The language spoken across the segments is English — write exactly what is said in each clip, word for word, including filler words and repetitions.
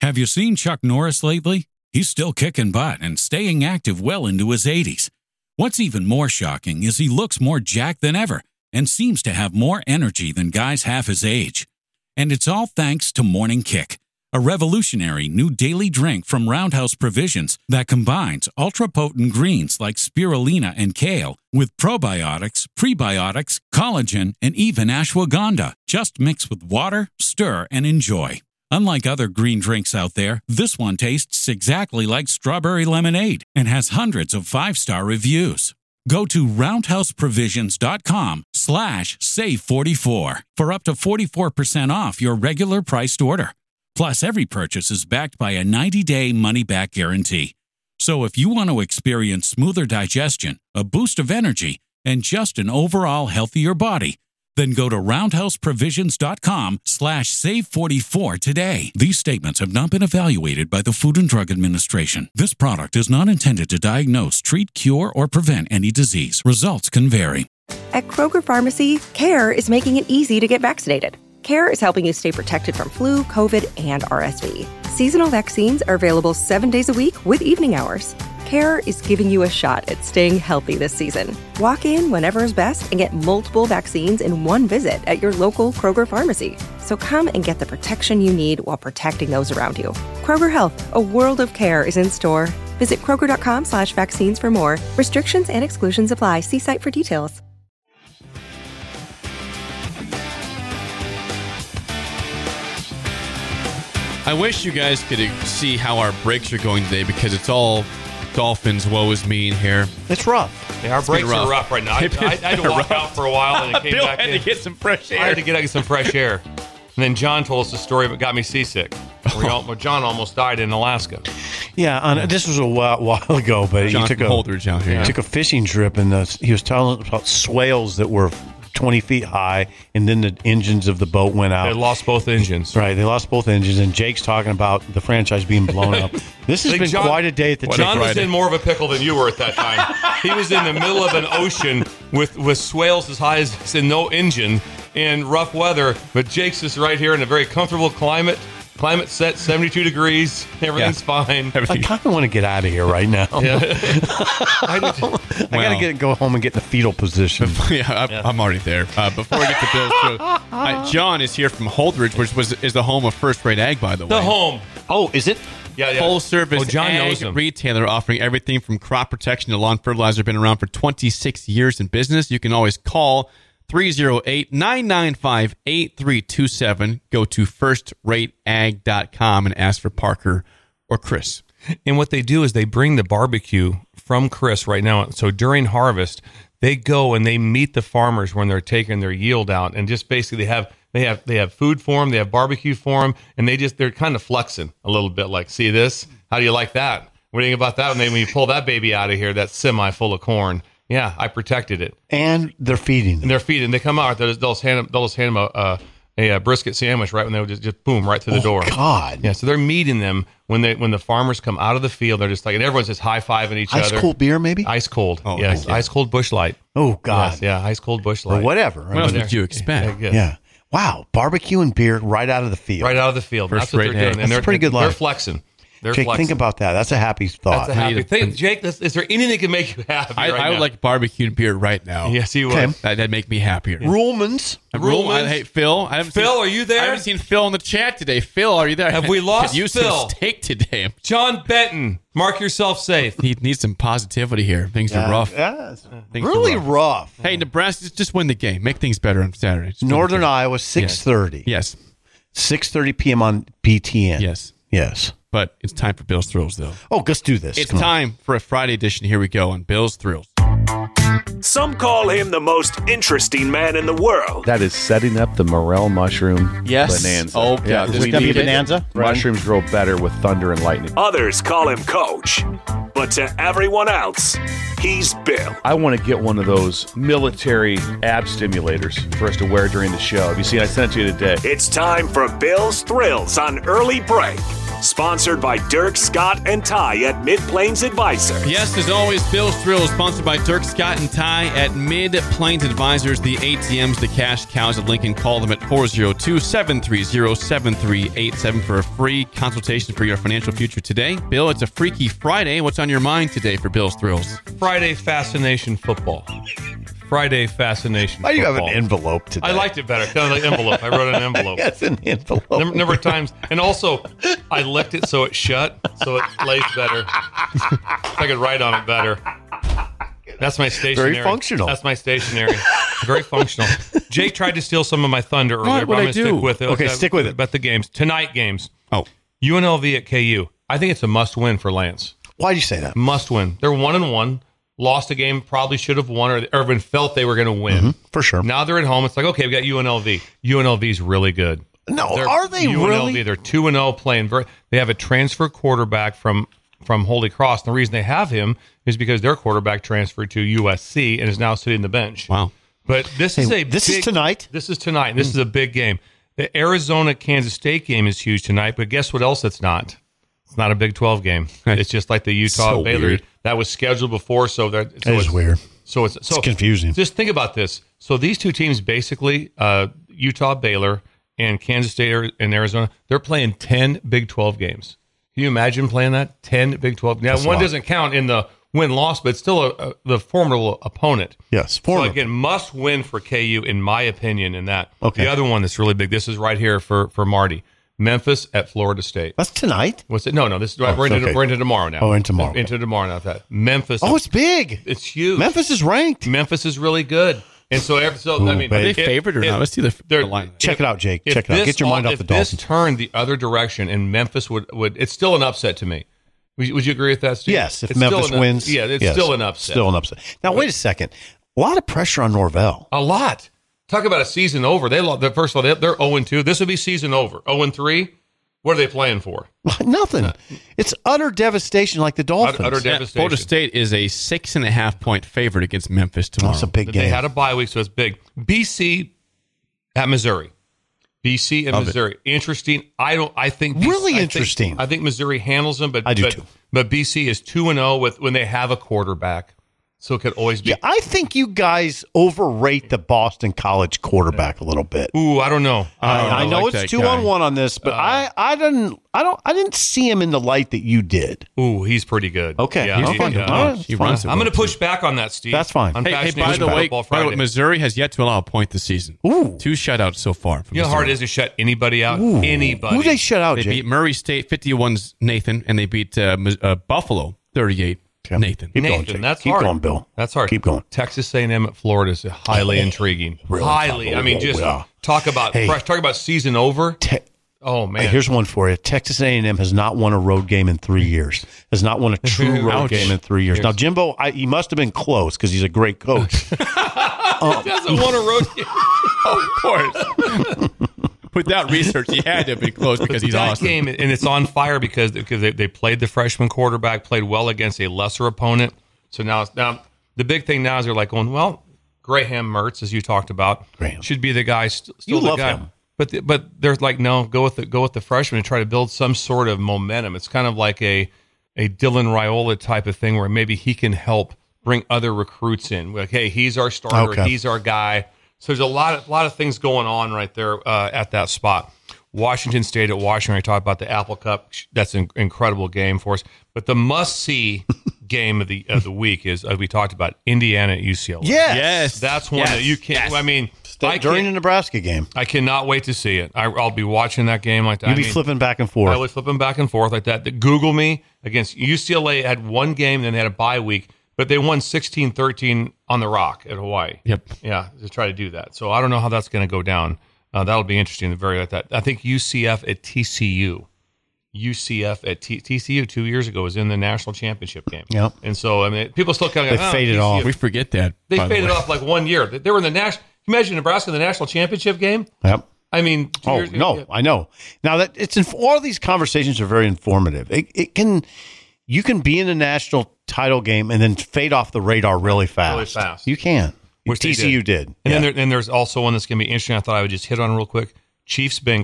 Have you seen Chuck Norris lately? He's still kicking butt and staying active well into his eighties. What's even more shocking is he looks more jacked than ever and seems to have more energy than guys half his age. And it's all thanks to Morning Kick, a revolutionary new daily drink from Roundhouse Provisions that combines ultra-potent greens like spirulina and kale with probiotics, prebiotics, collagen, and even ashwagandha. Just mix with water, stir, and enjoy. Unlike other green drinks out there, this one tastes exactly like strawberry lemonade and has hundreds of five-star reviews. Go to roundhouseprovisions.com slash save 44 for up to forty-four percent off your regular priced order. Plus, every purchase is backed by a ninety-day money-back guarantee. So if you want to experience smoother digestion, a boost of energy, and just an overall healthier body, then go to roundhouseprovisions.com slash save 44 today. These statements have not been evaluated by the Food and Drug Administration. This product is not intended to diagnose, treat, cure, or prevent any disease. Results can vary. At Kroger Pharmacy, CARE is making it easy to get vaccinated. CARE is helping you stay protected from flu, COVID, and R S V. Seasonal vaccines are available seven days a week with evening hours. CARE is giving you a shot at staying healthy this season. Walk in whenever is best and get multiple vaccines in one visit at your local Kroger pharmacy. So come and get the protection you need while protecting those around you. Kroger Health, a world of care is in store. Visit Kroger.com slash vaccines for more. Restrictions and exclusions apply. See site for details. I wish you guys could see how our breaks are going today because it's all Dolphins, woe is me in here. It's rough. Yeah, our It's breaks rough. are rough right now. I, I, I had to walk out for a while and I came Bill back had in. to get some fresh air. I had to get out get some fresh air. And then John told us a story that got me seasick. Where, all, where John almost died in Alaska. Yeah, on, this was a while, while ago, but John he took from a Holdridge out here. He took a fishing trip, and uh, he was telling us about swales that were twenty feet high, and then the engines of the boat went out. They lost both engines. Right, they lost both engines, and Jake's talking about the franchise being blown up. This has Like been John- quite a day at the John Jake was Ride. in more of a pickle than you were at that time. He was in the middle of an ocean with, with swales as high as and no engine in rough weather, but Jake's is right here in a very comfortable climate. Climate set, seventy-two degrees. Everything's Yeah. fine. I kind of want to get out of here right now. Yeah. I did too. I Well. got to get go home and get in the fetal position. yeah, I, I'm already there. Uh, before we get to Bill's show, uh, John is here from Holdridge, which was is the home of First Rate Ag, by the way. The home. Oh, is it? Yeah, yeah. Full service Oh, John ag knows them. retailer offering everything from crop protection to lawn fertilizer. Been around for twenty-six years in business. You can always call three oh eight, nine nine five, eight three two seven. Go to first rate ag dot com and ask for Parker or Chris. And what they do is they bring the barbecue from Chris right now. So during harvest, they go and they meet the farmers when they're taking their yield out, and just basically have they have they have food for them, they have barbecue for them, and they just they're kind of flexing a little bit, like, see this? How do you like that? What do you think about that? And then when you pull that baby out of here, that's semi full of corn. Yeah, I protected it. And they're feeding. And they're feeding. They come out. They'll just, they'll just hand them, they'll just hand them a, a, a, a brisket sandwich right when they would just, just boom right to the Oh, door. God. Yeah, so they're meeting them when they when the farmers come out of the field. They're just like, and everyone's just high fiving each Ice other. cold beer, maybe? Ice cold. Oh, yes, okay. ice cold Busch Light. Oh, God. Yes, yeah, ice cold Busch Or Light. whatever. What else there. would you expect? Yeah, Yeah. Wow. Barbecue and beer right out of the field. right out of the field. First That's what they're rate doing. ag. And That's they're a pretty good They're life. flexing. They're Jake, flexing. think about that. That's a happy thought. That's a happy need a- thing. Jake, this, is there anything that can make you happy I, right I would now? like barbecue and beer right now. Yes, you would. Okay. That, that'd make me happier. Ruhlman's. Rule, I, Ruhlman's? hey, Phil. I haven't Phil, seen, are you there? I haven't seen Phil in the chat today. Phil, are you there? Have we lost Could use Phil? some steak today. John Benton, mark yourself safe. He needs some positivity here. Things are rough. Yeah, it's Things are really rough. rough. Hey, Nebraska, just, just win the game. Make things better on Saturday. Just win the Northern game. Iowa, six thirty. Yes. six thirty p.m. on B T N. Yes. Yes. But it's time for Bill's Thrills, though. Oh, let's do this. It's Come on. time for a Friday edition. Here we go on Bill's Thrills. Some call him the most interesting man in the world. That is setting up the morel mushroom Yes. bonanza. Oh, yeah. is we it gonna be need it. bonanza? Mushrooms grow better with thunder and lightning. Others call him Coach. But to everyone else, he's Bill. I want to get one of those military ab stimulators for us to wear during the show. Have you seen? I sent it to you today. It's time for Bill's Thrills on Early Break Sponsored by Dirk, Scott, and Ty at Mid-Plains Advisors. Yes, as always, Bill's Thrills, sponsored by Dirk, Scott, and Ty at Mid-Plains Advisors, the A T Ms, the cash cows at Lincoln. Call them at four oh two, seven three oh, seven three eight seven for a free consultation for your financial future today. Bill, it's a Freaky Friday. What's on your mind today for Bill's Thrills? Friday Fascination Football. Friday Fascination Why do you Football. have an envelope today? I liked it better. Kind of like envelope. I wrote an envelope. That's an envelope. Number, number of times. And also, I licked it so it shut, so it lays better. I could write on it better. That's my stationery. Very functional. That's my stationery. Very functional. Jake tried to steal some of my thunder earlier, What but I'm would going I to do? stick with it. Okay, stick with it. About the games. Tonight games. Oh. U N L V at K U. I think it's a must-win for Lance. Why do you say that? Must win. They're one and one. Lost a game, probably should have won, or everyone felt they were going to win. Mm-hmm, for sure. Now they're at home. It's like, okay, we got U N L V. U N L V's really good. No, They're- are they U N L V, really? They're two and zero playing. Very, they have a transfer quarterback from from Holy Cross. And the reason they have him is because their quarterback transferred to U S C and is now sitting the bench. Wow. But this is a this big, is tonight? This is tonight. And this is a big game. The Arizona Kansas State game is huge tonight. But guess what else? It's not. It's not a Big twelve game. It's just like the Utah So Baylor weird. that was scheduled before. So that so That is it's- weird. So it's so It's confusing. Just think about this. So these two teams, basically, uh, Utah Baylor and Kansas State and Arizona, they're playing ten Big twelve games. Can you imagine playing that? ten Big twelve. Now, That's a one lot. doesn't count in the win-loss, but it's still a, a, the formidable opponent. Yes, So formidable. again, must win for K U, in my opinion, in that. Okay. The other one that's really big, this is right here for, for Marty. Memphis at Florida State. That's tonight? What's it? No, no, this is Oh, we're, into, okay. we're into tomorrow now. Oh, into tomorrow. Into tomorrow now. That Memphis. Oh, it's big. it's huge. Memphis is ranked. Memphis is really good. And so, every, so I Ooh, mean, baby. Are they favored or if- not? Let's see the, they're- the line. Check it out, Jake. if Check it out. this Get your mind all- off the if this Dolphins. turned the other direction and Memphis would, would it's still an upset to me. Would, would you agree with that, Steve? Yes, if It's still Memphis an- wins. Yeah, it's yes, still an upset. Still an upset. Now, wait a second. A lot of pressure on Norvell. A lot. Talk about a season over. They lost. First of all, they- they're zero and two. This would be season over. Zero and three. What are they playing for? Nothing. It's utter devastation like the Dolphins. Utter, utter Yeah, devastation. Florida State is a six and a half point favorite against Memphis tomorrow. That's a big But game. they had a bye week, so it's big. B C at Missouri. B C and Love it. Missouri. Interesting. I don't. I think B C Really I think- interesting. I think Missouri handles them, but I do but, too. But B C is two and zero with when they have a quarterback, so it could always be. Yeah, I think you guys overrate the Boston College quarterback a little bit. Ooh, I don't know. I, don't I know like that it's two guy. on one on this, but I, I didn't, I don't, I didn't see him in the light that you did. Ooh, he's pretty good. Okay, yeah, he's he- fun. yeah. All right, He fine. runs it I'm well, going to push too. back on that, Steve. That's fine. On Hey, hey, Fascination by the way, Football by the Friday. way, Missouri has yet to allow a point this season. Ooh. Two shutouts so far. From You know how hard it Missouri. is to shut anybody out? Ooh. Anybody. Who they shut out, They Jake? beat Murray State fifty-one's Nathan, and they beat uh, Mis- uh, Buffalo thirty-eight. Okay. Nathan. Keep going, Nathan, Jake. that's Keep hard. going, Bill. That's hard. Keep going. Texas A and M at Florida is highly intriguing. really? Highly. I mean, just Yeah. talk about Hey. fresh, talk about season over. Te- Oh man. Hey, here's one for you. Texas A and M has not won a road game in three years. Has not won a true road Ouch. game in three years. Now, Jimbo, I, he must have been close because he's a great coach. doesn't want a road game. Of course. With that research, he had to be close because he's that awesome. game, and it's on fire because because they, they played the freshman quarterback, played well against a lesser opponent. So now, now the big thing now is they're like going, well, Graham Mertz, as you talked about, Graham. should be the guy. St- still You the love guy. him. But the, but they're like, no, go with the go with the freshman and try to build some sort of momentum. It's kind of like a a Dylan Raiola type of thing where maybe he can help bring other recruits in. Like, hey, he's our starter, Okay. he's our guy. So there's a lot of lot of things going on right there uh, at that spot. Washington State at Washington. I talked about the Apple Cup. That's an incredible game for us. But the must-see game of the of the week is, as we talked about, Indiana at U C L A. Yes. Yes. That's one Yes. that you can't. Yes. I mean, I During the can't, Nebraska game, I cannot wait to see it. I, I'll be watching that game like that. you'll I be mean, flipping back and forth. I was flipping back and forth like that. Google me against U C L A had one game, then they had a bye week, but they won sixteen thirteen on the Rock at Hawaii. Yep. Yeah, to try to do that. So I don't know how that's going to go down. Uh, that'll be interesting. The very like that. I think U C F at T C U. U C F at T- TCU two years ago was in the national championship game. Yep. And so I mean, people still kind of They faded off. We forget that. They by the faded way. off like one year. They they were in the national. Can you imagine Nebraska in the national championship game? Yep. I mean, two Oh years- no, I know. Now that it's inf- all these conversations are very informative. It, it can you can be in a national title game and then fade off the radar really fast. Really fast. You can. Which they T C U did. And Yeah. then there, then there's also one that's going to be interesting. I thought I would just hit on real quick. Chiefs Bengals.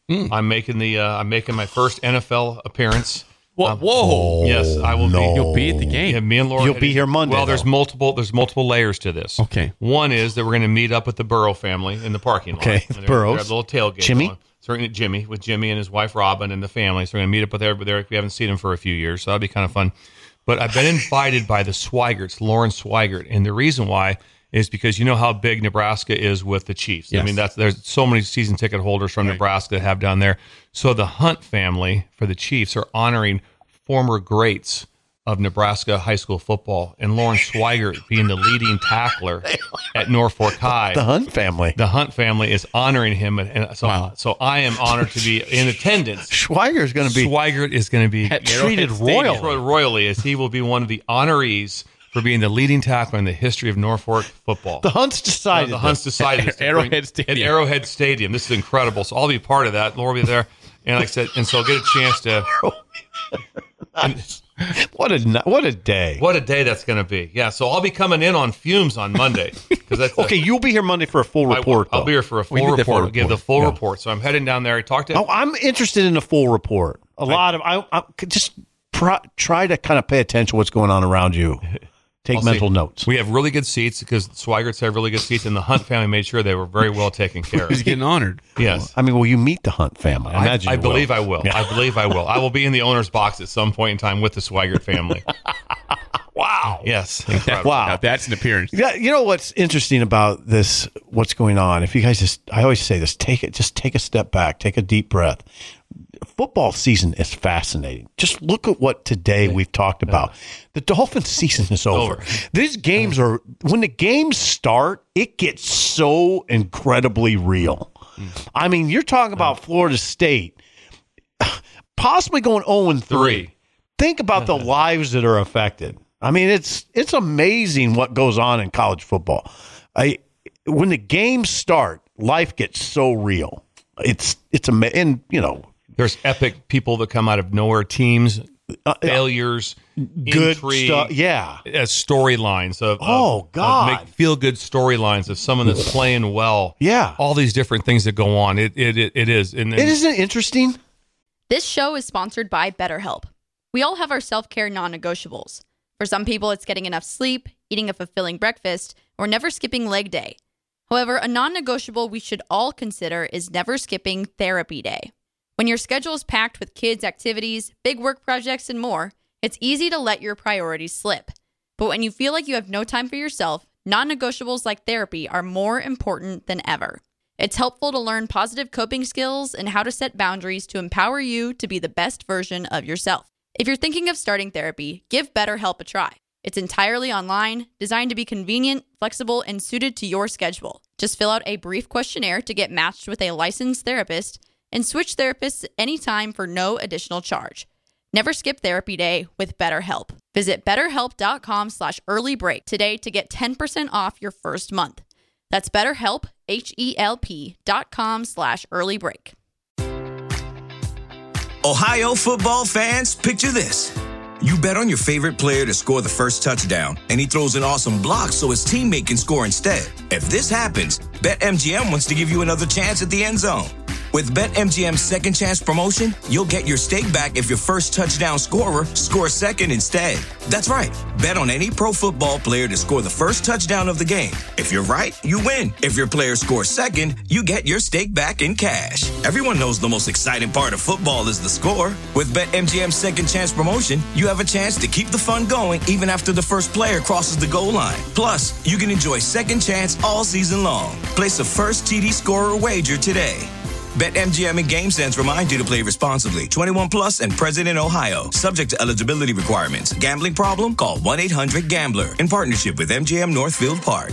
Mm. I'm making the uh, I'm making my first N F L appearance. Whoa! Um, whoa. Yes, I will no. be. You'll be at the game. Yeah, me and Laura. You'll be here Monday. Well, there's though. multiple. There's multiple layers to this. Okay. One is that we're going to meet up with the Burrow family in the parking lot. Okay, And they're- Burrows. they're at a little tailgate. Jimmy? going. So we're going to Jimmy with Jimmy and his wife Robin and the family. So we're going to meet up with everybody there. We haven't seen him for a few years, so that'll be kind of fun. But I've been invited by the Swigerts, Lauren Swigert, and the reason why is because you know how big Nebraska is with the Chiefs. Yes. I mean, that's there's so many season ticket holders from Right. Nebraska that have down there. So the Hunt family for the Chiefs are honoring former greats of Nebraska high school football, and Lauren Swigert being the leading tackler at Norfolk High. The Hunt family. The Hunt family is honoring him, and, and so Wow. so I am honored to be in attendance. Schweiger's going to be Swigert is going to be At treated Arrowhead Stadium. royal. treated royally, as he will be one of the honorees for being the leading tackler in the history of Norfolk football. The Hunts Uh, decided. the Hunts this. decided this to bring- Arrowhead Stadium. At Arrowhead Stadium. This is incredible. So I'll be part of that. Laura will be there, and like I said, and so I'll get a chance to. and- What a ni- what a day. What a day that's going to be. Yeah, so I'll be coming in on fumes on Monday. Because that's Okay, you'll be here Monday for a full I, report. I'll though. be here for a We full need the full report. Give the report. full Yeah. report. So I'm heading down there. I talked to. Oh, I'm interested in a full report. A lot of I, I could just pr- try to kind of pay attention to what's going on around you. Take I'll mental see. notes. We have really good seats because Swigerts have really good seats, and the Hunt family made sure they were very well taken care He's of. getting honored. Yes. I mean, will you meet the Hunt family? I I, imagine I you will. believe I will. Yeah. I believe I will. I will be in the owner's box at some point in time with the Swigert family. Wow. Yes. Incredible. Wow. Now that's an appearance. Yeah, you know what's interesting about this? What's going on? If you guys just, I always say this: take it, just take a step back, take a deep breath. Football season is fascinating. Just look at what today we've talked about. The Dolphins season is over. Over. These games are when the games start, it gets so incredibly real. I mean, you're talking about Florida State possibly going oh and three. Three. Think about the lives that are affected. I mean, it's it's amazing what goes on in college football. I when the games start, life gets so real. It's it's ama- and you know, There's epic people that come out of nowhere, teams, uh, failures, good intrigue, stuff. Yeah. as storylines of Oh, of- God. of make feel good storylines of someone that's playing well. Yeah. all these different things that go on. It it it, it is. And, and It isn't interesting. This show is sponsored by BetterHelp. We all have our self-care non-negotiables. For some people, it's getting enough sleep, eating a fulfilling breakfast, or never skipping leg day. However, a non-negotiable we should all consider is never skipping therapy day. When your schedule is packed with kids' activities, big work projects, and more, it's easy to let your priorities slip. But when you feel like you have no time for yourself, non-negotiables like therapy are more important than ever. It's helpful to learn positive coping skills and how to set boundaries to empower you to be the best version of yourself. If you're thinking of starting therapy, give BetterHelp a try. It's entirely online, designed to be convenient, flexible, and suited to your schedule. Just fill out a brief questionnaire to get matched with a licensed therapist and switch therapists anytime for no additional charge. Never skip therapy day with BetterHelp. Visit betterhelp.com slash earlybreak today to get ten percent off your first month. That's BetterHelp, H-E-L-P dot com slash earlybreak. Ohio football fans, picture this. You bet on your favorite player to score the first touchdown, and he throws an awesome block so his teammate can score instead. If this happens, BetMGM wants to give you another chance at the end zone. With BetMGM's second chance promotion, you'll get your stake back if your first touchdown scorer scores second instead. That's right. Bet on any pro football player to score the first touchdown of the game. If you're right, you win. If your player scores second, you get your stake back in cash. Everyone knows the most exciting part of football is the score. With BetMGM's second chance promotion, you have a chance to keep the fun going even after the first player crosses the goal line. Plus, you can enjoy second chance all season long. Place a first T D scorer wager today. BetMGM and GameSense remind you to play responsibly. twenty-one plus and present in Ohio. Subject to eligibility requirements. Gambling problem? Call one eight hundred gambler. In partnership with M G M Northfield Park.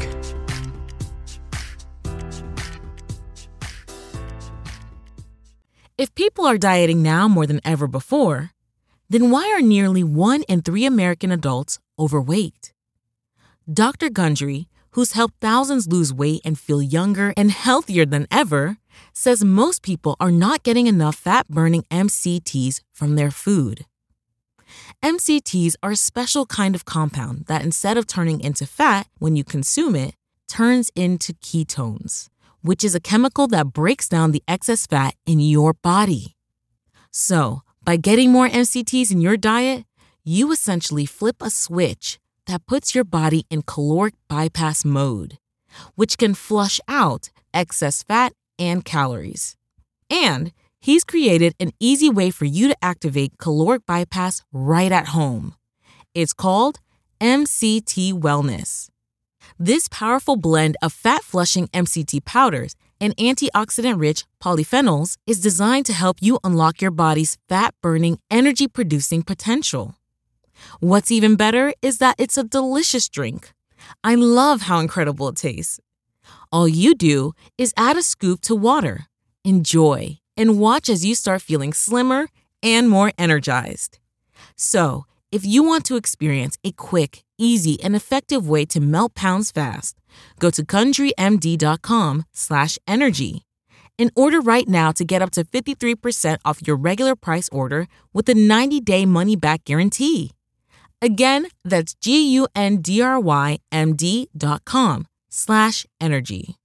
If people are dieting now more than ever before, then why are nearly one in three American adults overweight? Doctor Gundry, who's helped thousands lose weight and feel younger and healthier than ever, says most people are not getting enough fat-burning M C Ts from their food. M C Ts are a special kind of compound that instead of turning into fat when you consume it, turns into ketones, which is a chemical that breaks down the excess fat in your body. So, by getting more M C Ts in your diet, you essentially flip a switch that puts your body in caloric bypass mode, which can flush out excess fat and calories. And he's created an easy way for you to activate caloric bypass right at home. It's called M C T Wellness. This powerful blend of fat-flushing M C T powders and antioxidant-rich polyphenols is designed to help you unlock your body's fat-burning, energy-producing potential. What's even better is that it's a delicious drink. I love how incredible it tastes. All you do is add a scoop to water, enjoy, and watch as you start feeling slimmer and more energized. So, if you want to experience a quick, easy, and effective way to melt pounds fast, go to CountryMD.com slash energy and order right now to get up to fifty-three percent off your regular price order with a ninety-day money-back guarantee. Again, that's G-U-N-D-R-Y-M-D dot com slash energy.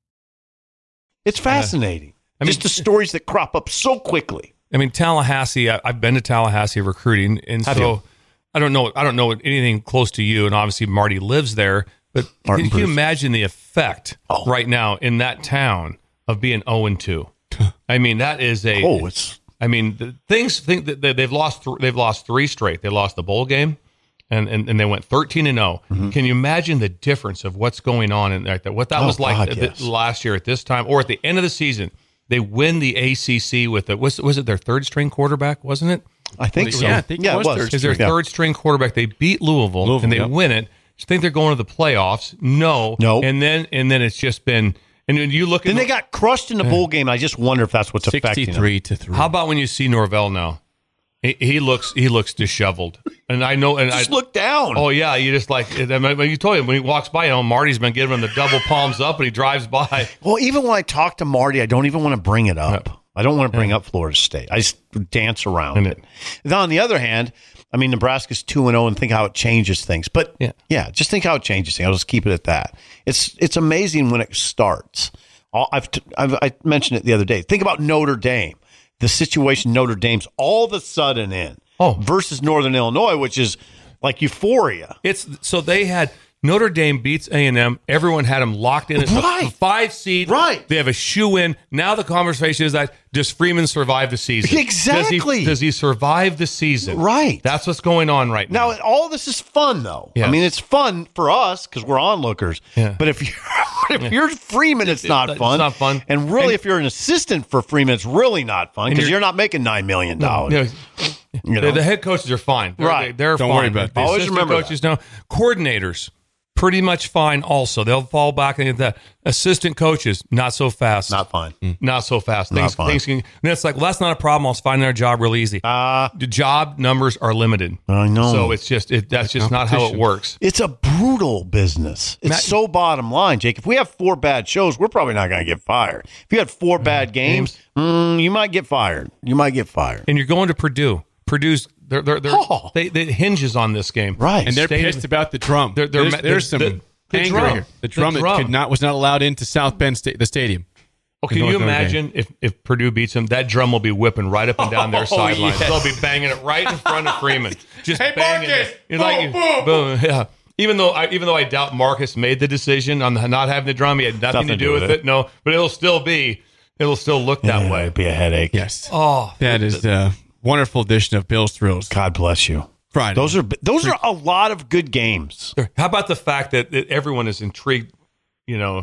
It's fascinating. Uh, I mean, just the stories that crop up so quickly. I mean, Tallahassee, I, I've been to Tallahassee recruiting, and Have so you? I don't know I don't know anything close to you, and obviously Marty lives there, but Martin can you Bruce. imagine the effect Oh. right now in that town of being oh and two? I mean, that is a Oh, it's I mean, the things think that they- they've lost th- they've lost three straight. They lost the bowl game, and and, and they went thirteen and oh. Can you imagine the difference of what's going on in there? What that Mm-hmm. Oh, was like God, th- yes. last year at this time, or at the end of the season? They win the A C C with the was was it their third string quarterback? Wasn't it? I think so. Yeah, I think it was third Is their Yeah. third string quarterback? They beat Louisville, Louisville, and they yep. win it. Do you think they're going to the playoffs? No, No. And then and then it's just been. And then you look at Then they got crushed in the bowl game. I just wonder if that's what's affecting them. sixty-three to three. How about when you see Norvell now? He, he looks he looks disheveled, and I know. And Just I, look down. Oh yeah, you just like I mean, when you told him when he walks by, you know, Marty's been giving him the double palms up, and he drives by. Well, even when I talk to Marty, I don't even want to bring it up. I don't want to bring up Florida State. I just dance around And it. Now, on the other hand, I mean, Nebraska's two and oh, and think how it changes things. But Yeah. yeah, just think how it changes things. I'll just keep it at that. It's it's amazing when it starts. All, I've, t- I've I mentioned it the other day. Think about Notre Dame, the situation Notre Dame's all of a sudden in. Oh. Versus Northern Illinois, which is like euphoria. It's so they had Notre Dame beats A and M. Everyone had them locked in as Right. a five seed. Right. They have a shoe in. Now the conversation is that does Freeman survive the season? Exactly. Does he, does he survive the season? Right. That's what's going on right now. Now, all this is fun, though. Yes. I mean, it's fun for us because we're onlookers. Yeah. But if you're if you're Freeman, it's not it's fun. not fun. And really, And- if you're an assistant for Freeman, it's really not fun because you're- you're not making nine million dollars. You know, You the, know? the head coaches are fine. They're, Right. They're Don't fine. worry about The that. Always assistant remember coaches know. Coordinators, pretty much fine also. They'll fall back into that. Assistant coaches, not so fast. Not fine. Not so fast. Not Things, fine. things can, and it's like, well, that's not a problem. I'll find their job real easy. Uh, The job numbers are limited. I know. So it's just it, that's just not how it competition. works. It's a brutal business. It's Matt- so bottom line, Jake. If we have four bad shows, we're probably not going to get fired. If you had four bad games, mm, you might get fired. You might get fired. And you're going to Purdue. Purdue's they're, they're, they're, Oh. they they hinges on this game. Right. And they're State of- pissed about the drum. They're- they're there's ma- there's the- some the- the anger drum. here. The The drum that drum. could not was not allowed into South Bend sta- the stadium. Oh, can North you Notre Dame. imagine if, if Purdue beats them? That drum will be whipping right up and down their Oh, sidelines. yes. They'll be banging it right in front of Freeman. Just Hey, banging Marcus! it. You're like, Boom, boom, boom, yeah. Even though I even though I doubt Marcus made the decision on the, not having the drum, he had nothing, to do with it. No, but it'll still be, it'll still look that Yeah, way. It'd be a headache. Yes. Oh, That is a wonderful edition of Bill's Thrills. God bless you. Friday. Those are those are a lot of good games. how about the fact that, that everyone is intrigued, you know,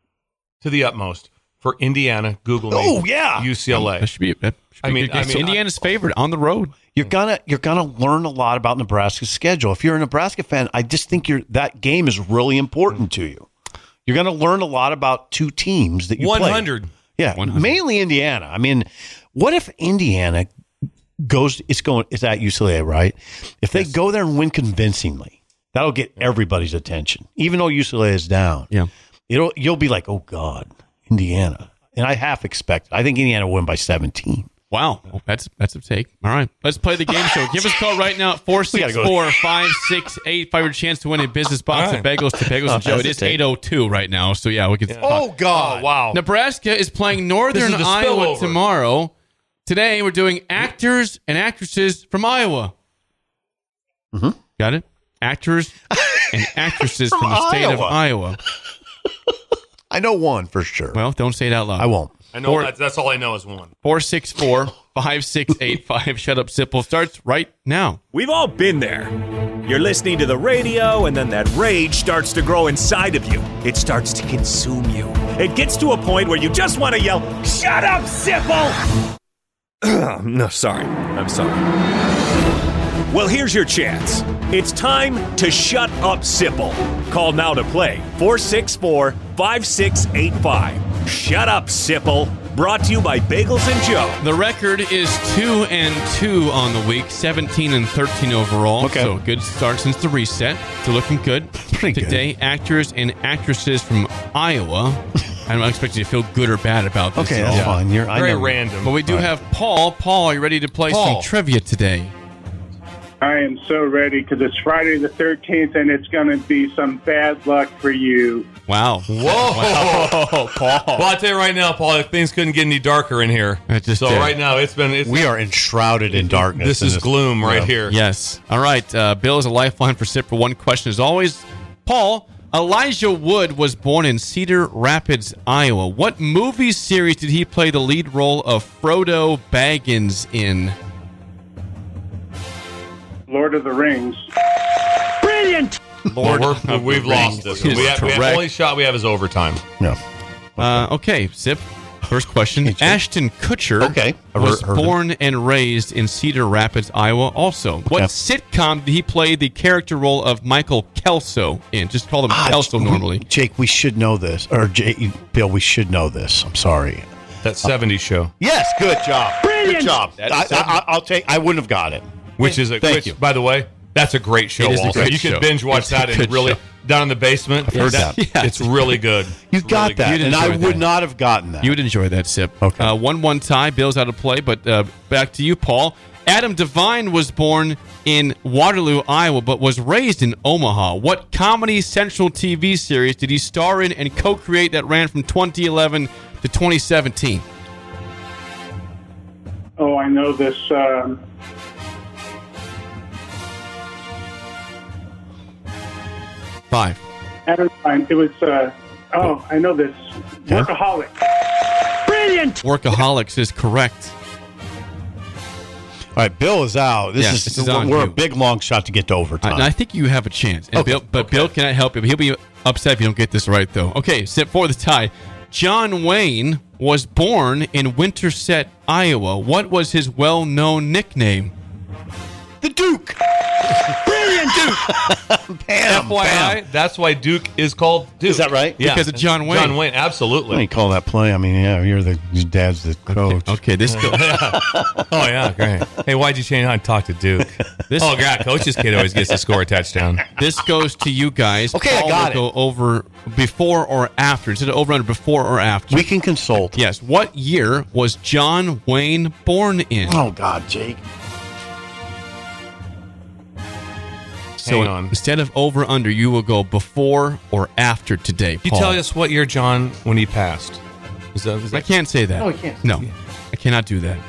to the utmost for Indiana, Google me, Oh, yeah. U C L A. That should be, that should be I mean- a good game. I mean, Indiana's favorite on the road. You're gonna you're gonna learn a lot about Nebraska's schedule. If you're a Nebraska fan, I just think you're that game is really important to you. You're gonna learn a lot about two teams that you one play. hundred. Yeah, one hundred. mainly Indiana. I mean, what if Indiana goes? It's going. It's at U C L A, right? If they go there and win convincingly, that'll get everybody's attention. Even though U C L A is down, Yeah. it'll you'll be like, oh God, Indiana. And I half expect. I think Indiana will win by seventeen. Wow, well, that's that's a take. All right, let's play the game show. Give us a call right now at four six four, five six eight five. Your chance to win a business box right. of bagels to Bagels Oh, and Joe. It is eight oh two right now, so yeah, we can. Yeah. Oh, God. Oh, wow. Nebraska is playing Northern This is the Iowa spillover. tomorrow. Today, we're doing actors and actresses from Iowa. Mm-hmm. Got it? Actors and actresses from, From the state of Iowa. Iowa. I know one for sure. Well, don't say it out loud. I won't. I know Four- that's, that's all I know is one. four six four, five six eight five. Shut Up Sipple starts right now. We've all been there. You're listening to the radio, and then that rage starts to grow inside of you. It starts to consume you. It gets to a point where you just want to yell, "Shut up, Sipple!" No, sorry. I'm sorry. Well, here's your chance. It's time to shut up, Sipple. Call now to play four six four, five six eight five. Shut up, Sipple. Brought to you by Bagels and Joe. The record is two and two on the week, seventeen and thirteen overall. Okay. So good start since the reset. So looking good. Pretty Today, actors and actresses from Iowa. I don't expect you to feel good or bad about this. Okay, at that's all. fine. You're I Very know. random. But we do Right. have Paul. Paul, are you ready to play Paul. some trivia today? I am so ready because it's Friday the thirteenth and it's going to be some bad luck for you. Wow. Whoa. Wow, Paul. Well, I'll tell you right now, Paul, things couldn't get any darker in here. It just so did. right now, it's been... It's, We are enshrouded in darkness. This in is gloom right yeah. here. Yes. All right. Uh, Bill is a lifeline for Sip for one question as always. Paul, Elijah Wood was born in Cedar Rapids, Iowa. What movie series did he play the lead role of Frodo Baggins in? Lord of the Rings. Brilliant! Lord Well, of we're, the we've lost Rings this. is We have, we have correct. only shot we have is overtime. Yeah. Uh, okay, Sip. First question. Okay, Jake. Ashton Kutcher Okay. I've was heard- heard born and raised in Cedar Rapids, Iowa also. What Okay. sitcom did he play the character role of Michael Kelso in? Just call him Ah, Kelso we- normally. Jake, we should know this. Or Jake, Bill, we should know this. I'm sorry. That seventies show, Yes, good job. Brilliant. Good job. That I, is seven- I, I'll take. I wouldn't have got it. which is a Thank which, you. by the way, that's a great show. It is a also. great you show. can binge watch It's a that and good really show. down in the basement. I've heard That- that. Yes. It's really good. You It's got really that, You'd and I enjoy would that. not have gotten that. You would enjoy that, Sip. Okay. Uh, one one tie. Bill's out of play, but uh, back to you, Paul. Adam Devine was born in Waterloo, Iowa, but was raised in Omaha. What Comedy Central T V series did he star in and co-create that ran from twenty eleven to twenty seventeen? Oh, I know this. Um, Five. Adam, it was. Uh, oh, I know this. Yeah. Workaholic. Brilliant! Workaholics is correct. All right, Bill is out. This Yeah, is, this is on we're you. a big long shot to get to overtime. I, I think you have a chance. And Okay. Bill, but Bill cannot help you. He'll be upset if you don't get this right, though. Okay, Sip for the tie. John Wayne was born in Winterset, Iowa. What was his well-known nickname? the Duke. Brilliant! Bam, F Y I, bam. that's why Duke is called Duke. Is that right? Yeah. Because of John Wayne. John Wayne, absolutely. What do you call that play? I mean, yeah, you're the your dad's the coach. Okay, this goes. Oh yeah, great. Hey, why'd you change how to talk to Duke? This- oh god, coach's kid always gets to score a touchdown. This goes to you guys. Okay, I Paul got will go over before or after. Instead of over under before or after. We can consult. Yes. What year was John Wayne born in? Oh God, Jake. So Hang on. instead of over under, you will go before or after today. You Paul. tell us what year John when he passed. Is that, is I that can't say that. No, you can't. No, I cannot do that.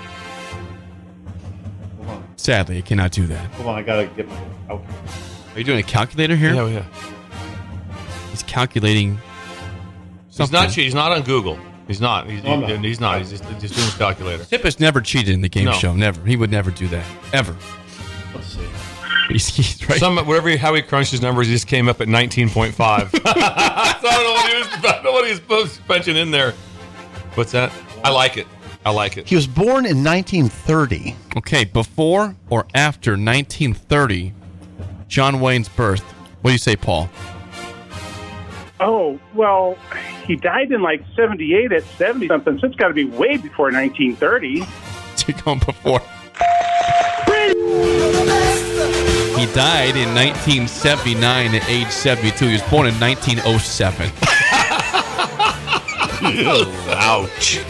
Sadly, I cannot do that. Hold on, I gotta get my. Okay. Are you doing a calculator here? Yeah, yeah. He's calculating. He's Something. not. He's not on Google. He's not. He's, No, I'm he- not. he's not. He's just, just doing his calculator. Tip has never cheated in the game No. show. Never. He would never do that. Ever. Let's see. He's, he's right. Some whatever how he crunched his numbers, he just came up at nineteen point five. so I don't know what he was. I don't know what he was punching in there. What's that? I like it. I like it. He was born in nineteen thirty. Okay, before or after nineteen thirty, John Wayne's birth. What do you say, Paul? Oh, well, he died in like seventy-eight at seventy something, so it's got to be way before nineteen thirty. You're going before. He died in nineteen seventy-nine at age seventy-two. He was born in nineteen oh seven. Ouch.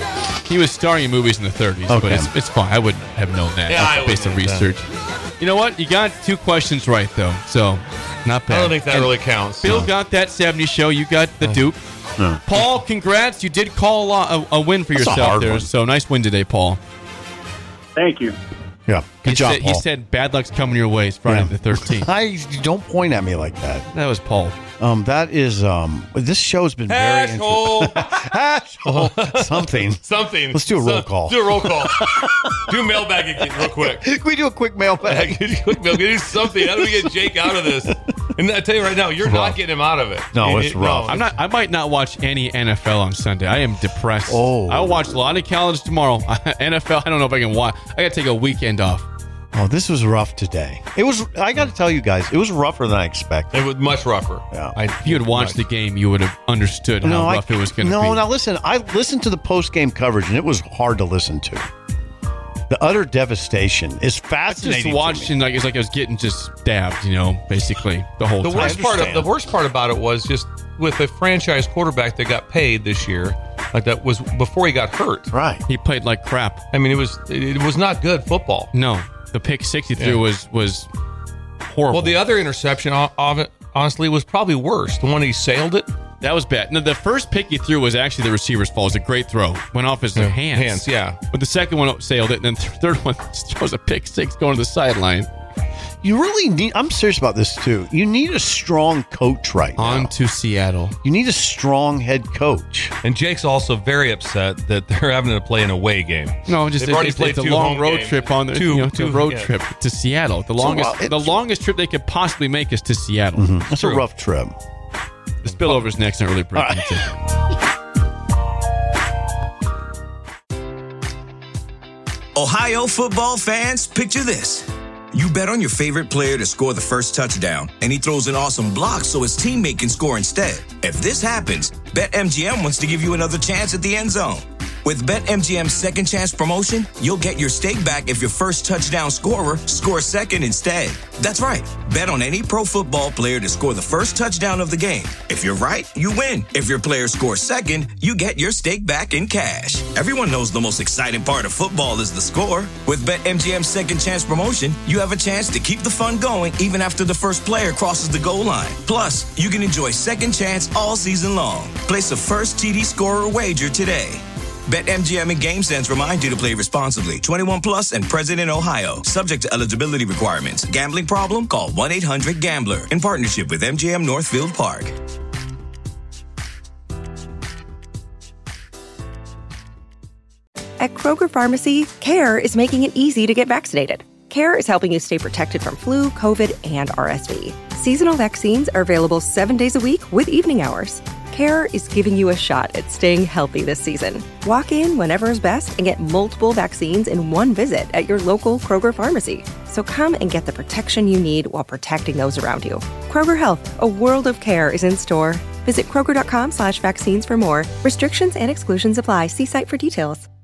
He was starring in movies in the thirties, Okay. but it's, it's fine. I wouldn't have known that Yeah, I based on wouldn't have research. You know what? You got two questions right, though, so not bad. I don't think that And really counts. Bill No. got that seventies show. You got the Duke. No. Paul, congrats. You did call a, lot, a, a win for That's a yourself hard there. one. So nice win today, Paul. Thank you. Yeah. Good he job, said, Paul. He said bad luck's coming your way. It's Friday Yeah. the thirteenth. I don't point at me like that. That was Paul. Um, that is um. This show's been very Asshole. Asshole. Something. Something. Let's do a roll Some- call. Do a roll call. do mailbag again real quick. Can we do a quick mailbag? Quick mail. Do something. How do we get Jake out of this? And I tell you right now, you're not getting him out of it. No, It- it's it- rough. I'm not. I might not watch any N F L on Sunday. I am depressed. Oh. I'll watch a lot of college tomorrow. N F L. I don't know if I can watch. I got to take a weekend off. Oh, this was rough today. It was. I got to tell you guys, it was rougher than I expected. It was much rougher. Yeah. I, If you had watched the game, you would have understood how I- rough it was going to no, be. now listen. I listened to the post game coverage, and it was hard to listen to. The utter devastation is fascinating. Just to me. watching, like it's like I was getting just stabbed. You know, basically the whole The time. worst part of understand. the worst part about it was just with a franchise quarterback that got paid this year, like that was before he got hurt. Right. He played like crap. I mean, it was it, it was not good football. No, the pick six he threw Yeah. was was horrible. Well, the other interception o- of it, honestly, was probably worse. The one he sailed it. that was bad. No, the first pick he threw was actually the receiver's fault. It was a great throw. Went off his Yeah, hands. hands, yeah. But the second one sailed it, and then the third one throws a pick six going to the sideline. You really need. I'm serious about this too. You need a strong coach right now. On to Seattle. You need a strong head coach. And Jake's also very upset that they're having to play an away game. No, just They've already it's, played it's a two long home road games. trip on the Two- you know, two- the road yeah. trip to Seattle. The longest, well, it- the longest trip they could possibly make is to Seattle. That's True. a rough trip. The spillover's next, not really breaking All Ohio football fans, picture this. You bet on your favorite player to score the first touchdown, and he throws an awesome block so his teammate can score instead. If this happens, BetMGM wants to give you another chance at the end zone. With BetMGM's second chance promotion, you'll get your stake back if your first touchdown scorer scores second instead. That's right. Bet on any pro football player to score the first touchdown of the game. If you're right, you win. If your player scores second, you get your stake back in cash. Everyone knows the most exciting part of football is the score. With BetMGM's second chance promotion, you have a chance to keep the fun going even after the first player crosses the goal line. Plus, you can enjoy second chance all season long. Place a first T D scorer wager today. BetMGM and GameSense remind you to play responsibly. twenty-one plus and present in Ohio. Subject to eligibility requirements. Gambling problem? Call one eight hundred gambler. In partnership with M G M Northfield Park. At Kroger Pharmacy, CARE is making it easy to get vaccinated. CARE is helping you stay protected from flu, COVID, and R S V. Seasonal vaccines are available seven days a week with evening hours. CARE is giving you a shot at staying healthy this season. Walk in whenever is best and get multiple vaccines in one visit at your local Kroger pharmacy. So come and get the protection you need while protecting those around you. Kroger Health, a world of care is in store. Visit Kroger.com slash vaccines for more. Restrictions and exclusions apply. See site for details.